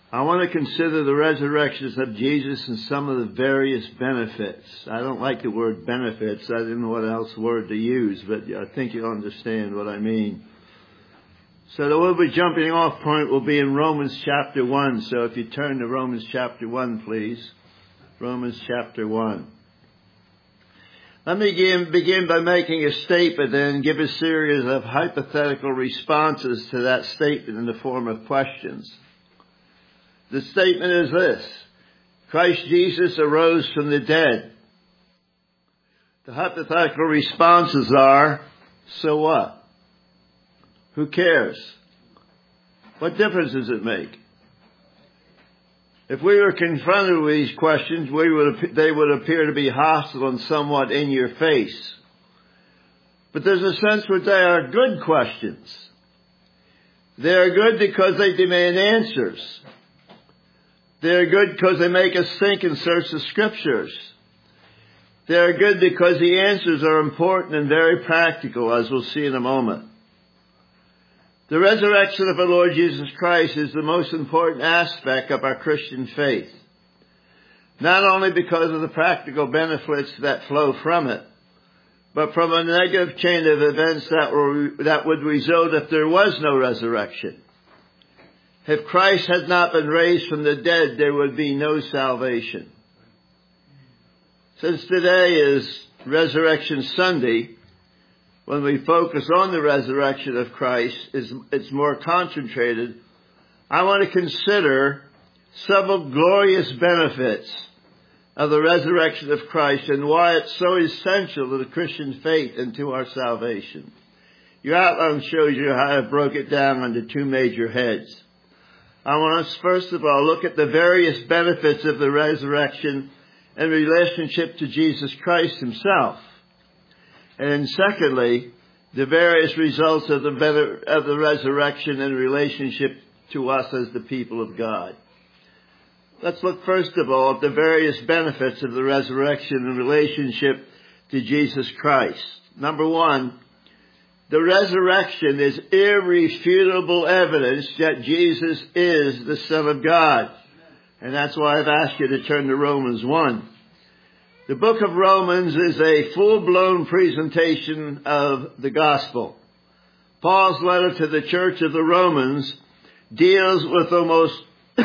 I want to consider the resurrections of Jesus and some of the various benefits. I don't like the word benefits. I didn't know what else word to use, but I think you'll understand what I mean. So the we'll be jumping off point will be in Romans chapter 1. So if you turn to Romans chapter 1, please. Romans chapter 1. Let me begin by making a statement and give a series of hypothetical responses to that statement in the form of questions. The statement is this: Christ Jesus arose from the dead. The hypothetical responses are, so what? Who cares? What difference does it make? If we were confronted with these questions, they would appear to be hostile and somewhat in your face. But there's a sense where they are good questions. They are good because they demand answers. They're good because they make us think and search the Scriptures. They're good because the answers are important and very practical, as we'll see in a moment. The resurrection of our Lord Jesus Christ is the most important aspect of our Christian faith. Not only because of the practical benefits that flow from it, but from a negative chain of events that would result if there was no resurrection. If Christ had not been raised from the dead, there would be no salvation. Since today is Resurrection Sunday, when we focus on the resurrection of Christ, it's more concentrated. I want to consider several glorious benefits of the resurrection of Christ and why it's so essential to the Christian faith and to our salvation. Your outline shows you how I broke it down into two major heads. I want us, first of all, look at the various benefits of the resurrection in relationship to Jesus Christ himself. And secondly, the various results of the resurrection in relationship to us as the people of God. Let's look first of all at the various benefits of the resurrection in relationship to Jesus Christ. Number one, the resurrection is irrefutable evidence that Jesus is the Son of God. And that's why I've asked you to turn to Romans 1. The book of Romans is a full-blown presentation of the gospel. Paul's letter to the church of the Romans deals with almost,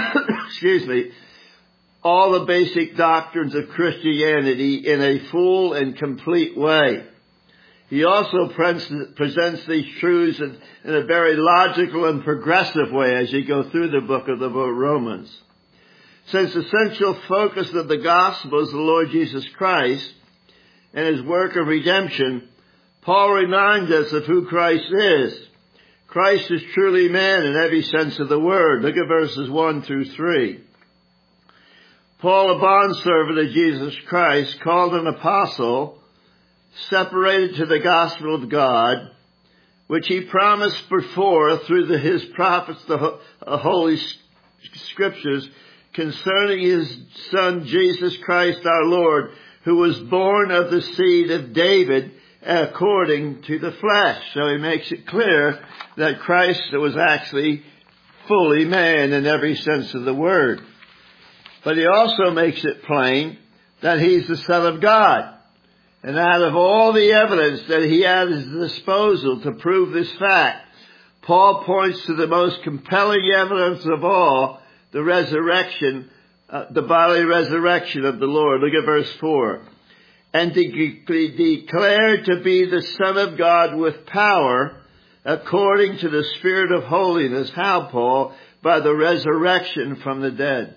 all the basic doctrines of Christianity in a full and complete way. He also presents these truths in a very logical and progressive way as you go through the book of the Romans. Since the central focus of the gospel is the Lord Jesus Christ and his work of redemption, Paul reminds us of who Christ is. Christ is truly man in every sense of the word. Look at verses 1 through 3. Paul, a bondservant of Jesus Christ, called an apostle, separated to the gospel of God, which he promised before through his prophets, the Holy Scriptures, concerning his Son, Jesus Christ our Lord, who was born of the seed of David according to the flesh. So he makes it clear that Christ was actually fully man in every sense of the word. But he also makes it plain that he's the Son of God. And out of all the evidence that he had at his disposal to prove this fact, Paul points to the most compelling evidence of all, the resurrection, the bodily resurrection of the Lord. Look at verse 4. And declared to be the Son of God with power, according to the Spirit of holiness. How, Paul? By the resurrection from the dead.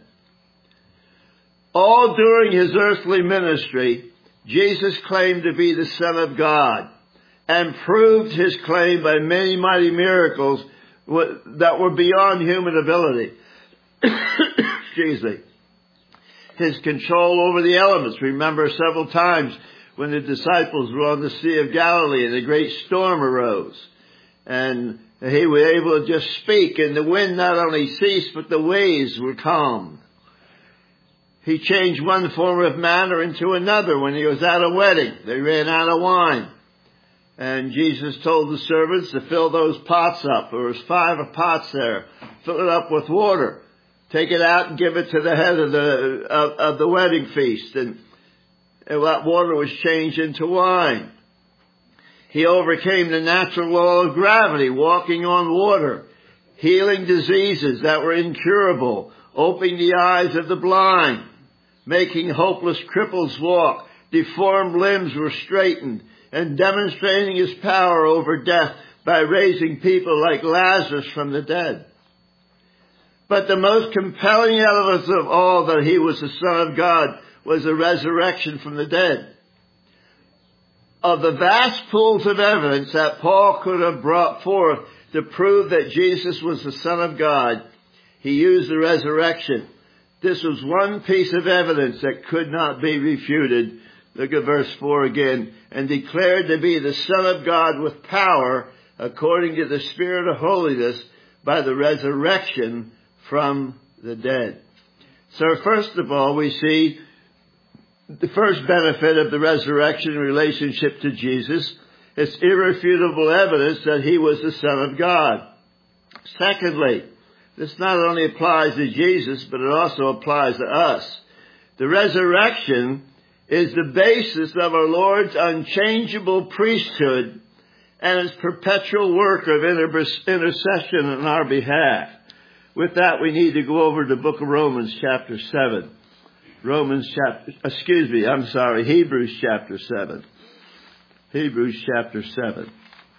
All during his earthly ministry, Jesus claimed to be the Son of God and proved his claim by many mighty miracles that were beyond human ability. Excuse me. His control over the elements. Remember several times when the disciples were on the Sea of Galilee and a great storm arose. And he was able to just speak, and the wind not only ceased, but the waves were calmed. He changed one form of manner into another when he was at a wedding. They ran out of wine. And Jesus told the servants to fill those pots up. There was 5 pots there. Fill it up with water. take it out and give it to the head of the wedding feast. And that water was changed into wine. He overcame the natural law of gravity, walking on water, healing diseases that were incurable, opening the eyes of the blind, making hopeless cripples walk, deformed limbs were straightened, and demonstrating his power over death by raising people like Lazarus from the dead. But the most compelling evidence of all that he was the Son of God was the resurrection from the dead. Of the vast pools of evidence that Paul could have brought forth to prove that Jesus was the Son of God, he used the resurrection. This was one piece of evidence that could not be refuted. Look at verse 4 again. And declared to be the Son of God with power, according to the Spirit of holiness, by the resurrection from the dead. So first of all, we see the first benefit of the resurrection in relationship to Jesus. It's irrefutable evidence that he was the Son of God. Secondly, this not only applies to Jesus, but it also applies to us. The resurrection is the basis of our Lord's unchangeable priesthood and his perpetual work of intercession on our behalf. With that, we need to go over to the book of Romans chapter 7. Hebrews chapter 7. Hebrews chapter 7.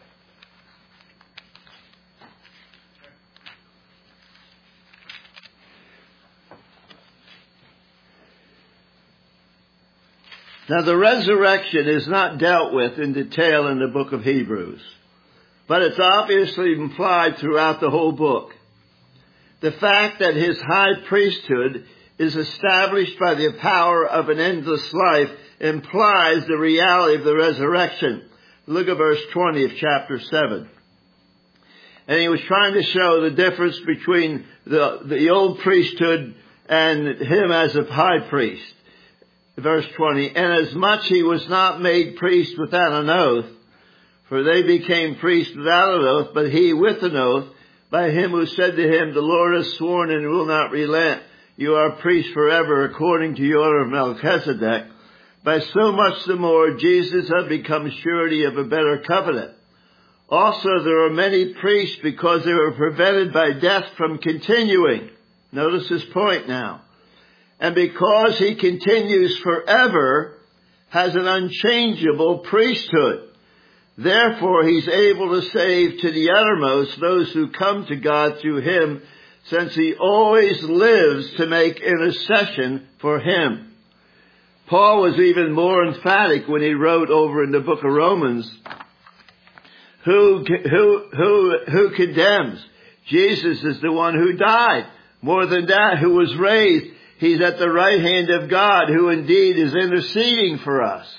Now, the resurrection is not dealt with in detail in the book of Hebrews, but it's obviously implied throughout the whole book. The fact that his high priesthood is established by the power of an endless life implies the reality of the resurrection. Look at verse 20 of chapter 7. And he was trying to show the difference between the old priesthood and him as a high priest. Verse 20, and as much he was not made priest without an oath, for they became priests without an oath, but he with an oath, by him who said to him, the Lord has sworn and will not relent. You are priest forever according to the order of Melchizedek. By so much the more, Jesus has become surety of a better covenant. Also, there are many priests because they were prevented by death from continuing. Notice this point now. And because he continues forever, has an unchangeable priesthood. Therefore, he's able to save to the uttermost those who come to God through him, since he always lives to make intercession for him. Paul was even more emphatic when he wrote over in the book of Romans, who condemns? Jesus is the one who died. More than that, who was raised. He's at the right hand of God, who indeed is interceding for us.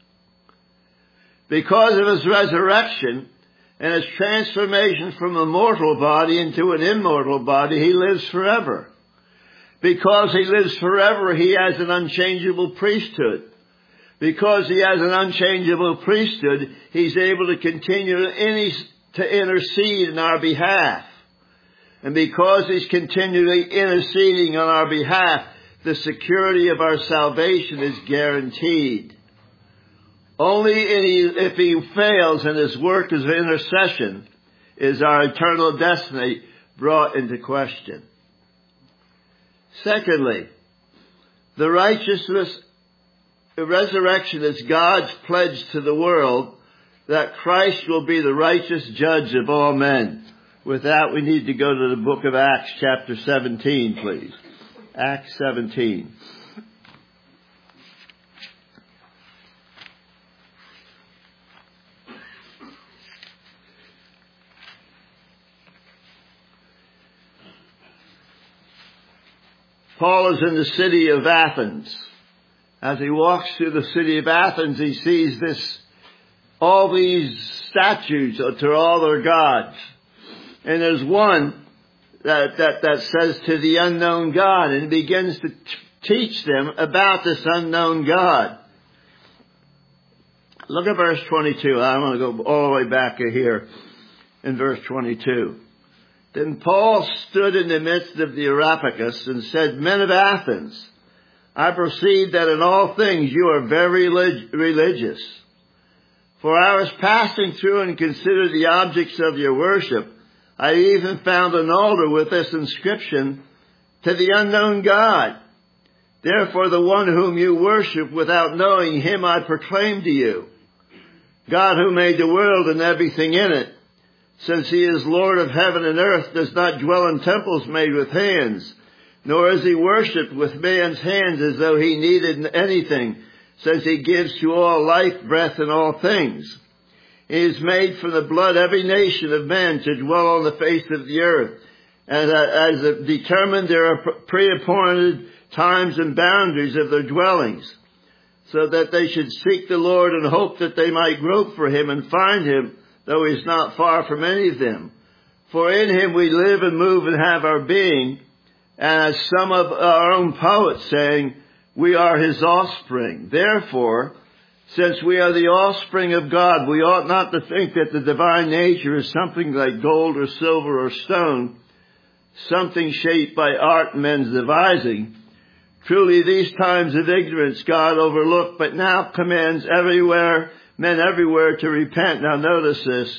Because of his resurrection and his transformation from a mortal body into an immortal body, he lives forever. Because he lives forever, he has an unchangeable priesthood. Because he has an unchangeable priesthood, he's able to continue to intercede in our behalf. And because he's continually interceding on our behalf, the security of our salvation is guaranteed. Only if he fails in his work of intercession is our eternal destiny brought into question. Secondly, the resurrection is God's pledge to the world that Christ will be the righteous judge of all men. With that, we need to go to the book of Acts chapter 17, please. Acts 17. Paul is in the city of Athens. As he walks through the city of Athens, he sees all these statues to all their gods. And there's one that says to the unknown God, and he begins to teach them about this unknown God. Look at verse 22. I want to go all the way back here in verse 22. Then Paul stood in the midst of the Areopagus and said, Men of Athens, I perceive that in all things you are very religious. For I was passing through and considered the objects of your worship. I even found an altar with this inscription, To the unknown God. Therefore the one whom you worship without knowing him I proclaim to you. God who made the world and everything in it, since he is Lord of heaven and earth, does not dwell in temples made with hands, nor is he worshipped with man's hands as though he needed anything, since he gives to all life, breath, and all things. He has made from the blood every nation of men to dwell on the face of the earth, and as determined there are pre-appointed times and boundaries of their dwellings, so that they should seek the Lord and hope that they might grope for him and find him, though he is not far from any of them. For in him we live and move and have our being, and as some of our own poets saying, we are his offspring. Therefore, since we are the offspring of God, we ought not to think that the divine nature is something like gold or silver or stone, something shaped by art and men's devising. Truly these times of ignorance God overlooked, but now commands men everywhere to repent. Now notice this.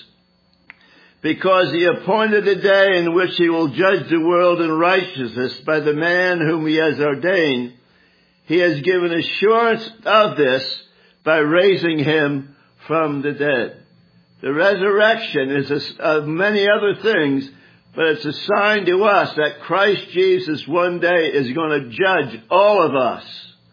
Because he appointed a day in which he will judge the world in righteousness by the man whom he has ordained, he has given assurance of this by raising him from the dead. The resurrection is of many other things, but it's a sign to us that Christ Jesus one day is going to judge all of us,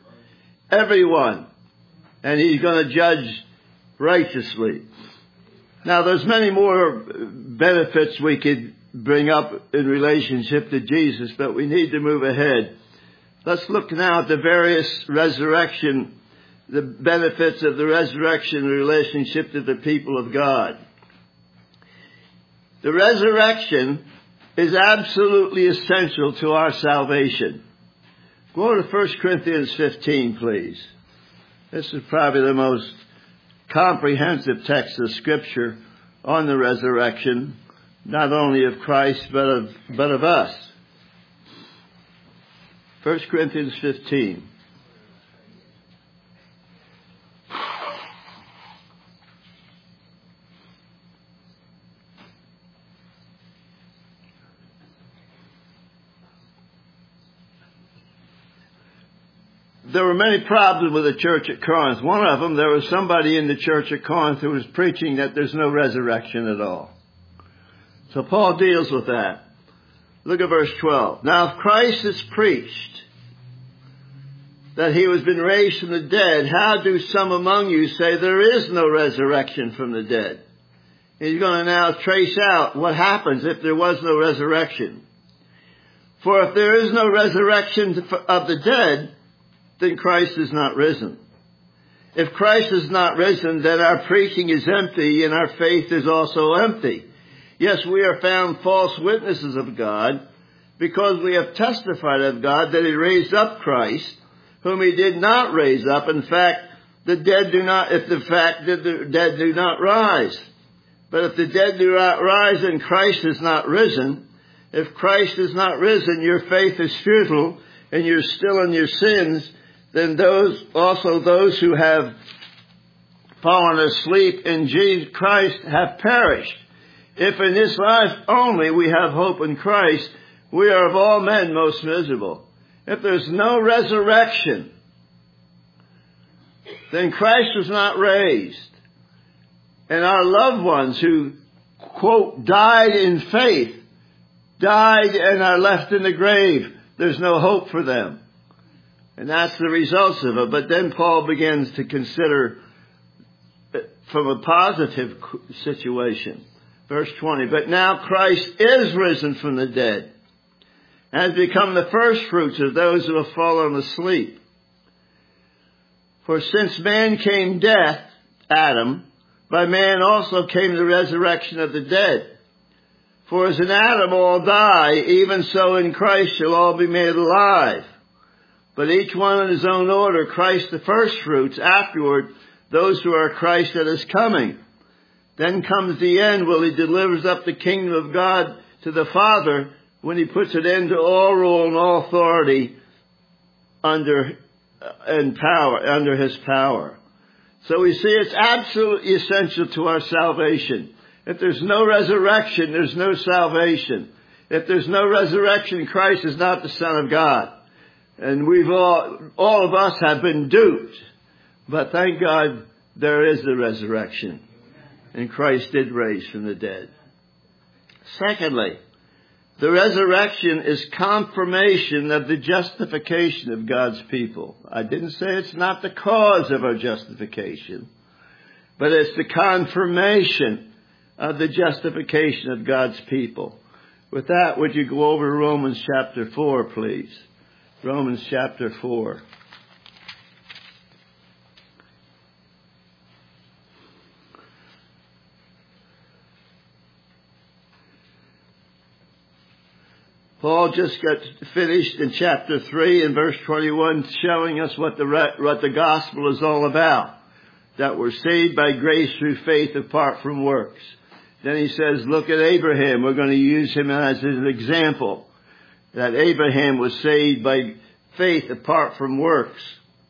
everyone, and he's going to judge righteously. Now, there's many more benefits we could bring up in relationship to Jesus, but we need to move ahead. Let's look now at the benefits of the resurrection in relationship to the people of God. The resurrection is absolutely essential to our salvation. Go to 1 Corinthians 15, please. This is probably the most comprehensive text of Scripture on the resurrection, not only of Christ, but of us. 1 Corinthians 15. There were many problems with the church at Corinth. One of them, there was somebody in the church at Corinth who was preaching that there's no resurrection at all. So Paul deals with that. Look at verse 12. Now if Christ is preached that he has been raised from the dead, how do some among you say there is no resurrection from the dead? He's going to now trace out what happens if there was no resurrection. For if there is no resurrection of the dead, then Christ is not risen. If Christ is not risen, then our preaching is empty and our faith is also empty. Yes, we are found false witnesses of God because we have testified of God that he raised up Christ, whom he did not raise up. In fact, the dead do not rise. But if the dead do not rise, then Christ is not risen. If Christ is not risen, your faith is futile and you're still in your sins. Then those who have fallen asleep in Jesus Christ have perished. If in this life only we have hope in Christ, we are of all men most miserable. If there's no resurrection, then Christ was not raised. And our loved ones who, quote, died in faith, died and are left in the grave. There's no hope for them. And that's the results of it. But then Paul begins to consider from a positive situation. Verse 20, but now Christ is risen from the dead and has become the first fruits of those who have fallen asleep. For since man came death, Adam, by man also came the resurrection of the dead. For as in Adam all die, even so in Christ shall all be made alive. But each one in his own order, Christ the first fruits, afterward those who are Christ that is coming. Then comes the end, when he delivers up the kingdom of God to the Father when he puts an end to all rule and all authority under his power. So we see it's absolutely essential to our salvation. If there's no resurrection, there's no salvation. If there's no resurrection, Christ is not the Son of God. And all of us have been duped. But thank God there is the resurrection. And Christ did raise from the dead. Secondly, the resurrection is confirmation of the justification of God's people. I didn't say it's not the cause of our justification, but it's the confirmation of the justification of God's people. With that, would you go over to Romans chapter 4, please? Romans chapter 4. Paul just got finished in chapter 3 and verse 21 showing us what the gospel is all about. That we're saved by grace through faith apart from works. Then he says, look at Abraham. We're going to use him as an example. That Abraham was saved by faith apart from works.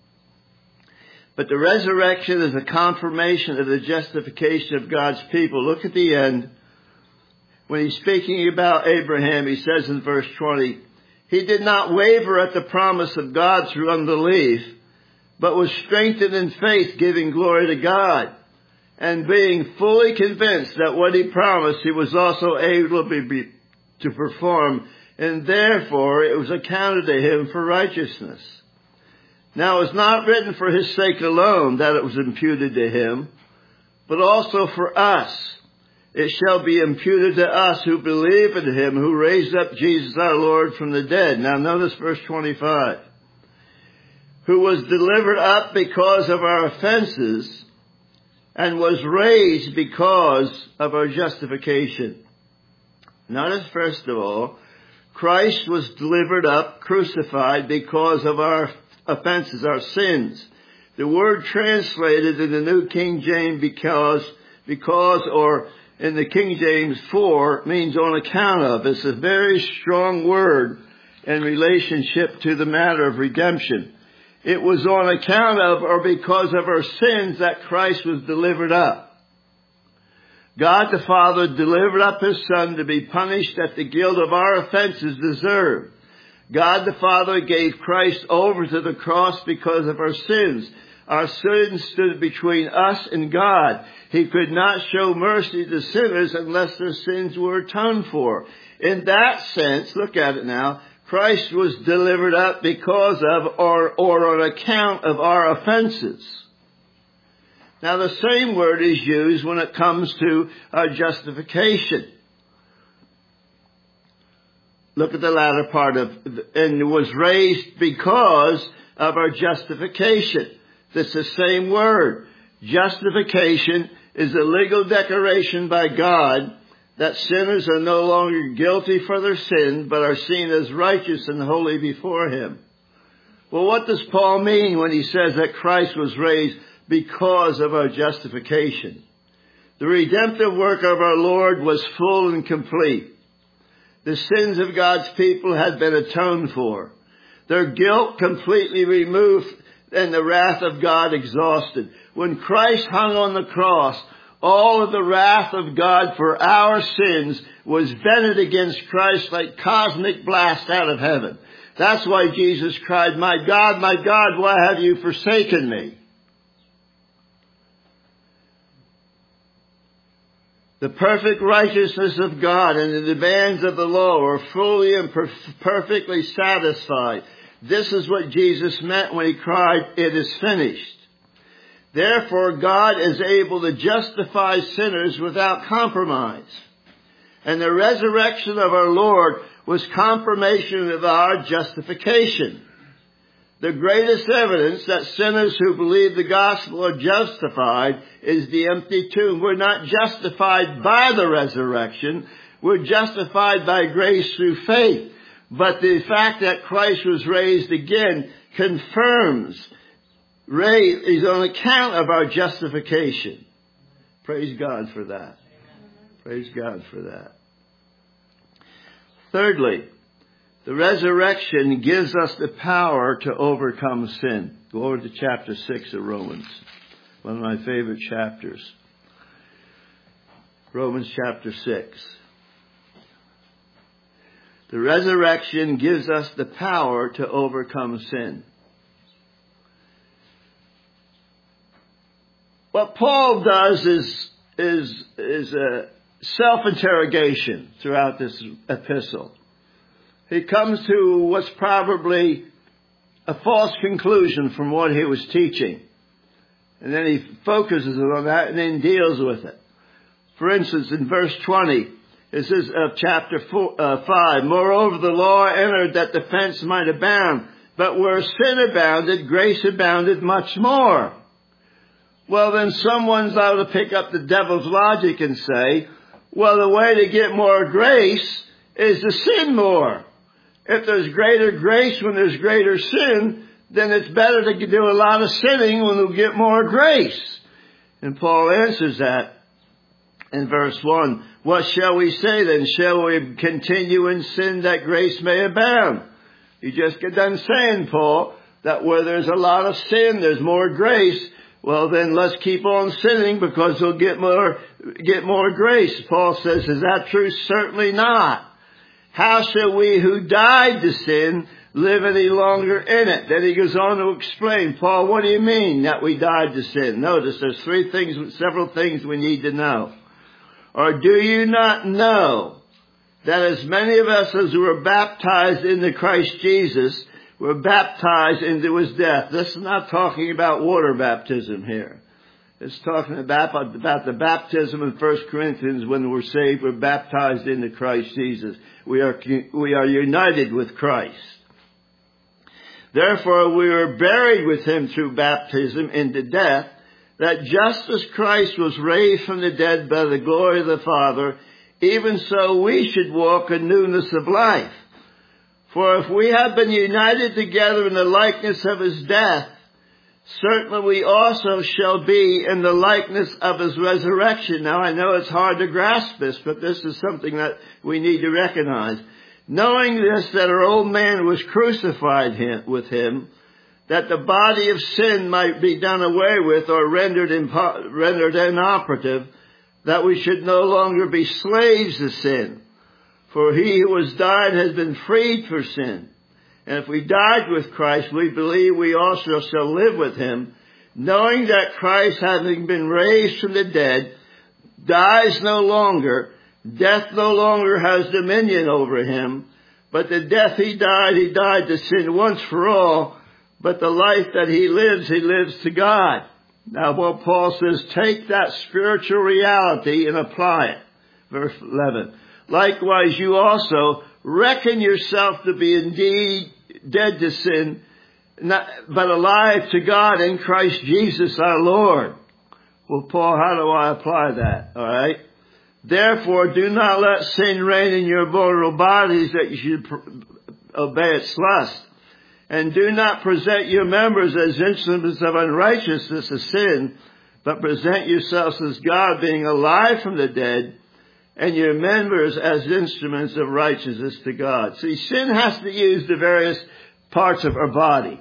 But the resurrection is a confirmation of the justification of God's people. Look at the end. When he's speaking about Abraham, he says in verse 20, he did not waver at the promise of God through unbelief, but was strengthened in faith, giving glory to God, and being fully convinced that what he promised he was also able to perform, and therefore it was accounted to him for righteousness. Now it was not written for his sake alone that it was imputed to him, but also for us. It shall be imputed to us who believe in him who raised up Jesus our Lord from the dead. Now notice verse 25. Who was delivered up because of our offenses and was raised because of our justification. Notice first of all, Christ was delivered up, crucified because of our offenses, our sins. The word translated in the New King James because or in the King James for means on account of. It's a very strong word in relationship to the matter of redemption. It was on account of or because of our sins that Christ was delivered up. God the Father delivered up his Son to be punished that the guilt of our offenses deserved. God the Father gave Christ over to the cross because of our sins. Our sins stood between us and God. He could not show mercy to sinners unless their sins were atoned for. In that sense, look at it now, Christ was delivered up because of or on account of our offenses. Now the same word is used when it comes to our justification. Look at the latter part of, and was raised because of our justification. That's the same word. Justification is a legal declaration by God that sinners are no longer guilty for their sin, but are seen as righteous and holy before him. Well, what does Paul mean when he says that Christ was raised because of our justification? The redemptive work of our Lord was full and complete. The sins of God's people had been atoned for. Their guilt completely removed and the wrath of God exhausted. When Christ hung on the cross, all of the wrath of God for our sins was vented against Christ like cosmic blast out of heaven. That's why Jesus cried, my God, why have you forsaken me? The perfect righteousness of God and the demands of the law are fully and perfectly satisfied. This is what Jesus meant when he cried, it is finished. Therefore, God is able to justify sinners without compromise. And the resurrection of our Lord was confirmation of our justification. The greatest evidence that sinners who believe the gospel are justified is the empty tomb. We're not justified by the resurrection. We're justified by grace through faith. But the fact that Christ was raised again confirms is on account of our justification. Praise God for that. Praise God for that. Thirdly, the resurrection gives us the power to overcome sin. Go over to chapter 6 of Romans, one of my favorite chapters. Romans chapter 6. The resurrection gives us the power to overcome sin. What Paul does is a self-interrogation throughout this epistle. He comes to what's probably a false conclusion from what he was teaching. And then he focuses on that and then deals with it. For instance, in verse 20, it says of chapter 5, moreover, the law entered that defense might abound, but where sin abounded, grace abounded much more. Well, then someone's out to pick up the devil's logic and say, well, the way to get more grace is to sin more. If there's greater grace when there's greater sin, then it's better to do a lot of sinning when we'll get more grace. And Paul answers that in verse 1. What shall we say then? Shall we continue in sin that grace may abound? You just get done saying, Paul, that where there's a lot of sin, there's more grace. Well, then let's keep on sinning because we'll get more grace. Paul says, is that true? Certainly not. How shall we who died to sin live any longer in it? Then he goes on to explain, Paul, what do you mean that we died to sin? Notice there's several things we need to know. Or do you not know that as many of us as were baptized into Christ Jesus were baptized into his death? This is not talking about water baptism here. It's talking about the baptism in 1 Corinthians when we're saved, we're baptized into Christ Jesus. We are united with Christ. Therefore, we were buried with him through baptism into death, that just as Christ was raised from the dead by the glory of the Father, even so we should walk in newness of life. For if we have been united together in the likeness of his death, certainly we also shall be in the likeness of his resurrection. Now I know it's hard to grasp this, but this is something that we need to recognize. Knowing this, that our old man was crucified with him, that the body of sin might be done away with or rendered inoperative, that we should no longer be slaves to sin. For he who has died has been freed for sin. And if we died with Christ, we believe we also shall live with him, knowing that Christ, having been raised from the dead, dies no longer. Death no longer has dominion over him. But the death he died to sin once for all. But the life that he lives to God. Now what Paul says, take that spiritual reality and apply it. Verse 11. Likewise, you also reckon yourself to be indeed dead to sin, but alive to God in Christ Jesus our Lord. Well, Paul, how do I apply that? All right. Therefore, do not let sin reign in your mortal bodies that you should obey its lust. And do not present your members as instruments of unrighteousness to sin, but present yourselves as God being alive from the dead, and your members as instruments of righteousness to God. See, sin has to use the various parts of our body.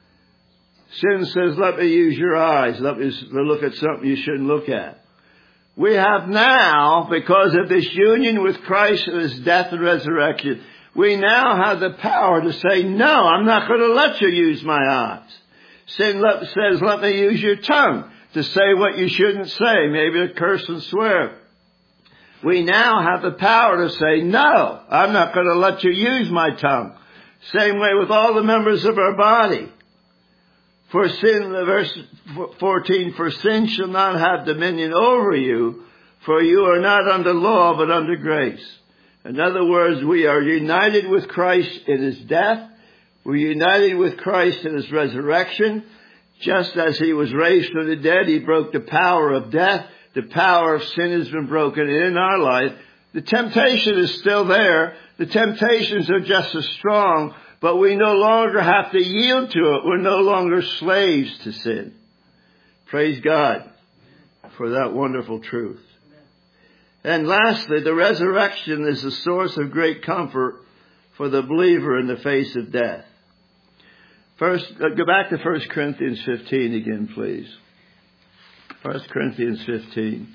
Sin says, let me use your eyes. Let me look at something you shouldn't look at. We have now, because of this union with Christ and his death and resurrection, we now have the power to say, no, I'm not going to let you use my eyes. Sin says, let me use your tongue to say what you shouldn't say, maybe to curse and swear. We now have the power to say, no, I'm not going to let you use my tongue. Same way with all the members of our body. For sin, verse 14, for sin shall not have dominion over you, for you are not under law, but under grace. In other words, we are united with Christ in his death. We're united with Christ in his resurrection. Just as he was raised from the dead, he broke the power of death. The power of sin has been broken in our life. The temptation is still there. The temptations are just as strong, but we no longer have to yield to it. We're no longer slaves to sin. Praise God for that wonderful truth. And lastly, the resurrection is a source of great comfort for the believer in the face of death. First, go back to 1 Corinthians 15 again, please. 1 Corinthians 15.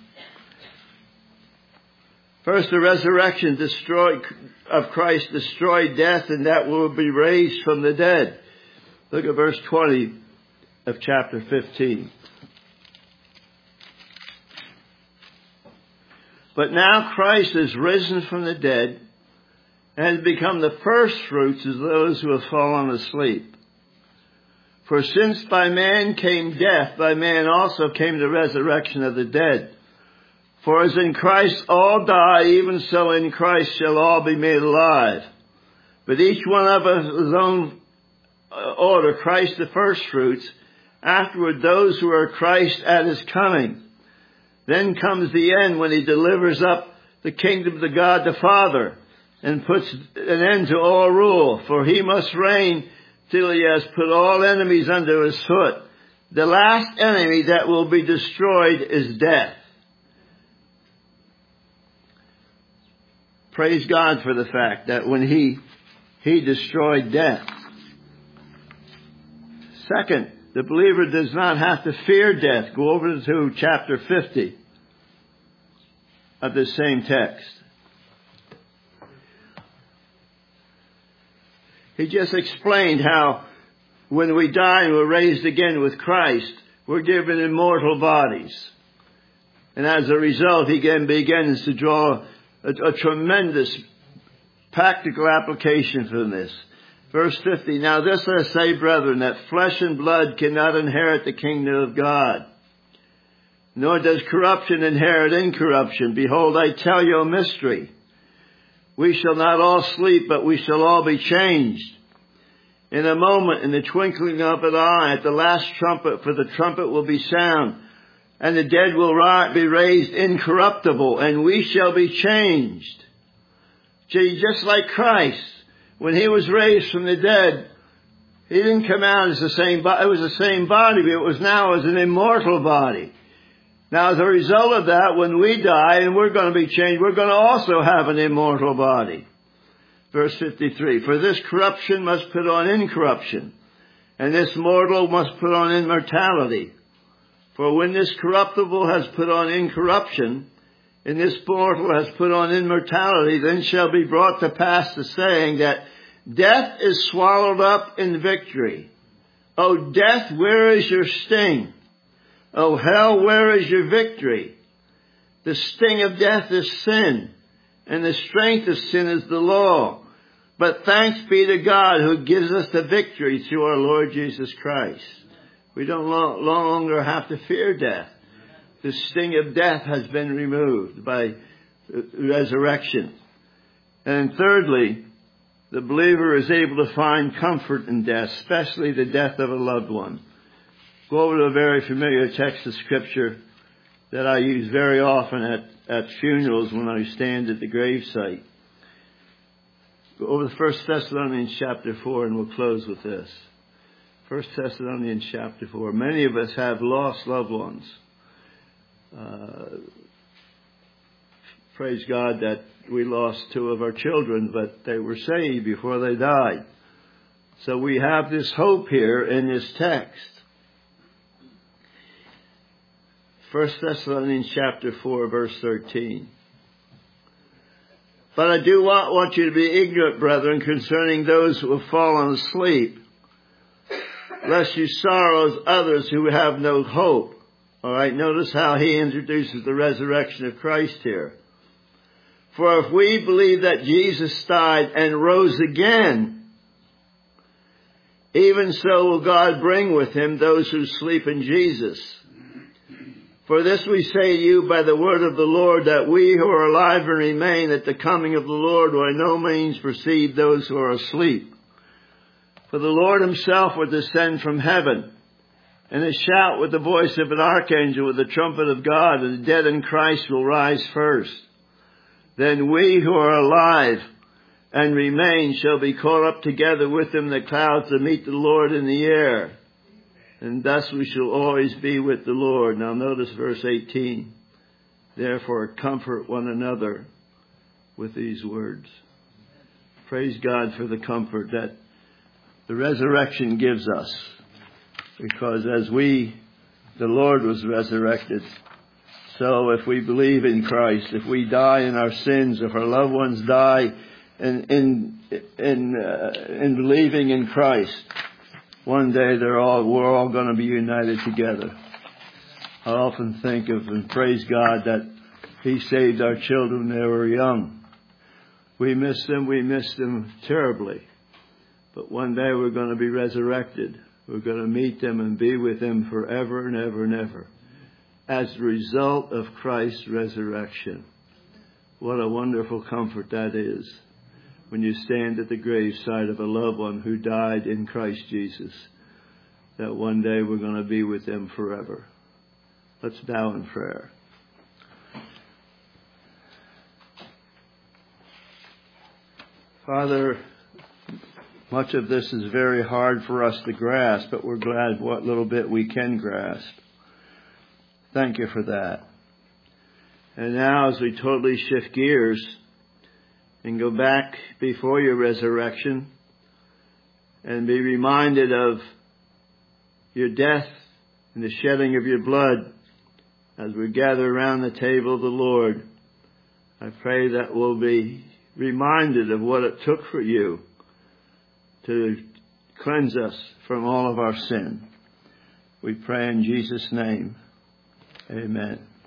First, the resurrection of Christ destroyed death, and that will be raised from the dead. Look at verse 20 of chapter 15. But now Christ is risen from the dead and has become the first fruits of those who have fallen asleep. For since by man came death, by man also came the resurrection of the dead. For as in Christ all die, even so in Christ shall all be made alive. But each one of us his own order, Christ the first fruits, afterward those who are Christ at his coming. Then comes the end when he delivers up the kingdom to God the Father and puts an end to all rule. For he must reign till he has put all enemies under his foot. The last enemy that will be destroyed is death. Praise God for the fact that when he destroyed death. Second, the believer does not have to fear death. Go over to chapter 50 of the same text. He just explained how when we die and we're raised again with Christ, we're given immortal bodies. And as a result, he again begins to draw a tremendous practical application from this. Verse 50, now this I say, brethren, that flesh and blood cannot inherit the kingdom of God, nor does corruption inherit incorruption. Behold, I tell you a mystery. We shall not all sleep, but we shall all be changed. In a moment, in the twinkling of an eye, at the last trumpet, for the trumpet will be sound, and the dead will be raised incorruptible, and we shall be changed. See, just like Christ, when he was raised from the dead, he didn't come out as the same body. It was the same body, but it was now as an immortal body. Now, as a result of that, when we die and we're going to be changed, we're going to also have an immortal body. Verse 53, for this corruption must put on incorruption, and this mortal must put on immortality. For when this corruptible has put on incorruption, and this mortal has put on immortality, then shall be brought to pass the saying that death is swallowed up in victory. O death, where is your sting? O hell, where is your victory? The sting of death is sin, and the strength of sin is the law. But thanks be to God who gives us the victory through our Lord Jesus Christ. We don't no longer have to fear death. The sting of death has been removed by resurrection. And thirdly, the believer is able to find comfort in death, especially the death of a loved one. Go over to a very familiar text of Scripture that I use very often at funerals when I stand at the gravesite. Go over to 1 Thessalonians chapter 4, and we'll close with this. 1 Thessalonians chapter 4. Many of us have lost loved ones. Praise God that we lost 2 of our children, but they were saved before they died. So we have this hope here in this text. 1 Thessalonians chapter 4, verse 13. But I do not want you to be ignorant, brethren, concerning those who have fallen asleep, lest you sorrow as others who have no hope. All right, notice how he introduces the resurrection of Christ here. For if we believe that Jesus died and rose again, even so will God bring with him those who sleep in Jesus. For this we say to you by the word of the Lord, that we who are alive and remain at the coming of the Lord will in no means precede those who are asleep. For the Lord himself will descend from heaven, and a shout with the voice of an archangel, with the trumpet of God, and the dead in Christ will rise first. Then we who are alive and remain shall be caught up together with them in the clouds to meet the Lord in the air. And thus we shall always be with the Lord. Now notice verse 18. Therefore, comfort one another with these words. Praise God for the comfort that the resurrection gives us. Because as the Lord was resurrected, so if we believe in Christ, if we die in our sins, if our loved ones die in believing in Christ, one day we're all going to be united together. I often think of and praise God that He saved our children when they were young. We miss them terribly. But one day we're going to be resurrected. We're going to meet them and be with them forever and ever and ever, as a result of Christ's resurrection. What a wonderful comfort that is, when you stand at the graveside of a loved one who died in Christ Jesus, that one day we're going to be with them forever. Let's bow in prayer. Father, much of this is very hard for us to grasp, but we're glad what little bit we can grasp. Thank you for that. And now as we totally shift gears and go back before your resurrection and be reminded of your death and the shedding of your blood as we gather around the table of the Lord, I pray that we'll be reminded of what it took for you to cleanse us from all of our sin. We pray in Jesus' name. Amen.